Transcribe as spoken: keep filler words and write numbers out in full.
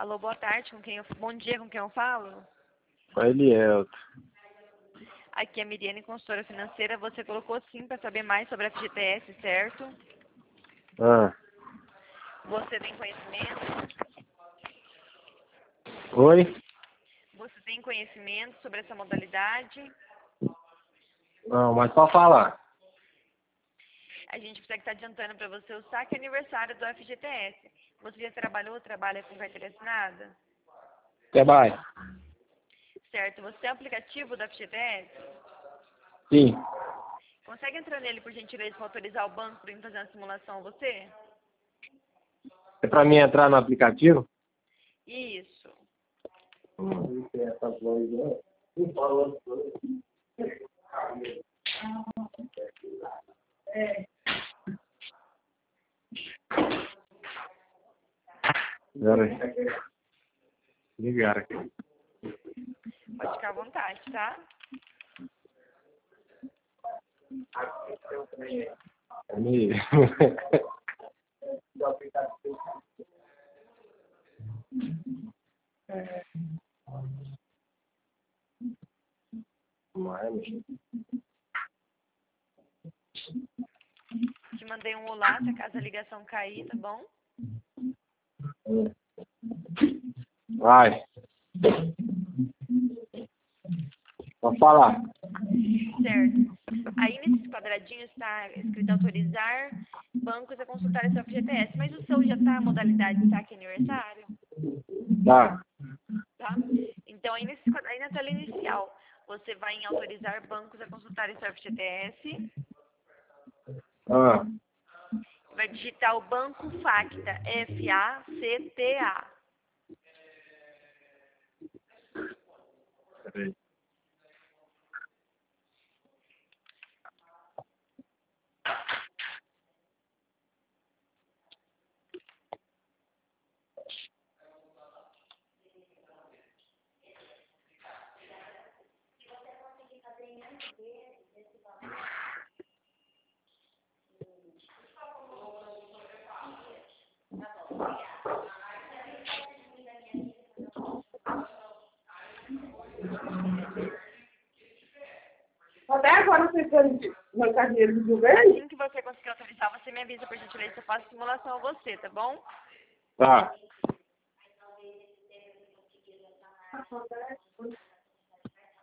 Alô, boa tarde, com quem eu... Bom dia, com quem eu falo? Com Elielto. Aqui é a Miriane, consultora financeira. Você colocou sim para saber mais sobre a F G T S, certo? Ah. Você tem conhecimento? Oi? Você tem conhecimento sobre essa modalidade? Não, mas pode falar. A gente precisa estar adiantando para você o saque aniversário do F G T S. Você já trabalhou ou trabalha com carteira assinada? Até mais. Certo. Você tem o aplicativo do F G T S? Sim. Consegue entrar nele, por gentileza, para autorizar o banco para fazer uma simulação a você? É pra mim entrar no aplicativo? Isso. Hum. Pera aí. Ligaram aqui. Pode ficar à vontade, tá? Me... Te mandei um olá, se acaso a ligação cair, tá bom? Vai. Pode falar. Certo. Aí nesses quadradinhos está escrito autorizar bancos a consultar esse F G T S, mas o seu já está modalidade saque aniversário, Tá. tá? Então aí, nesse, quadra- aí na tela inicial, você vai em autorizar bancos a consultar esse F G T S, Ah. vai digitar o banco Facta, F A C T A. Peraí. Até agora você foi bancar dinheiro do governo? Assim que você conseguir autorizar, você me avisa, por gentileza, eu faço simulação a você, tá bom? Tá.